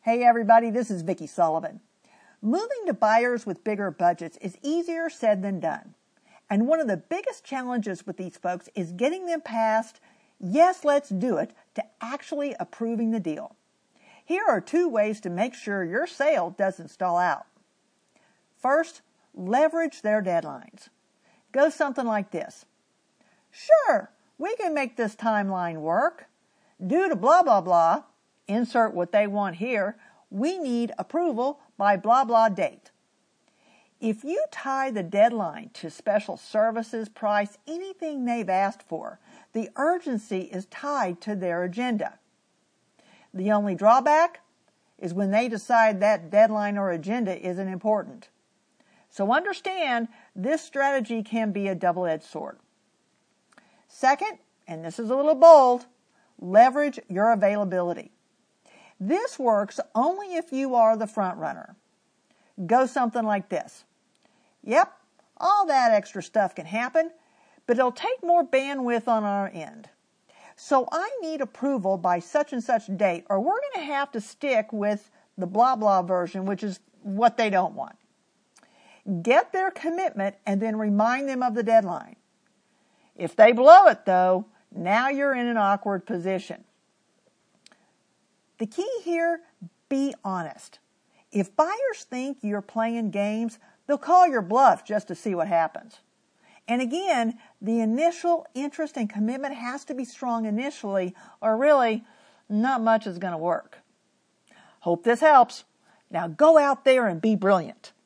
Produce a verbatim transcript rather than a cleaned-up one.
Hey everybody, this is Vicki Sullivan. Moving to buyers with bigger budgets is easier said than done. And one of the biggest challenges with these folks is getting them past, yes, let's do it, to actually approving the deal. Here are two ways to make sure your sale doesn't stall out. First, leverage their deadlines. Go something like this. Sure, we can make this timeline work. Due to blah, blah, blah, insert what they want here, we need approval by blah, blah date. If you tie the deadline to special services, price, anything they've asked for, the urgency is tied to their agenda. The only drawback is when they decide that deadline or agenda isn't important. So understand, this strategy can be a double-edged sword. Second, and this is a little bold, leverage your availability. This works only if you are the front runner. Go something like this. Yep, all that extra stuff can happen, but it'll take more bandwidth on our end. So I need approval by such and such date, or we're going to have to stick with the blah blah version, which is what they don't want. Get their commitment and then remind them of the deadline. If they blow it though, now you're in an awkward position. The key here, be honest. If buyers think you're playing games, they'll call your bluff just to see what happens. And again, the initial interest and commitment has to be strong initially, or really, not much is going to work. Hope this helps. Now go out there and be brilliant.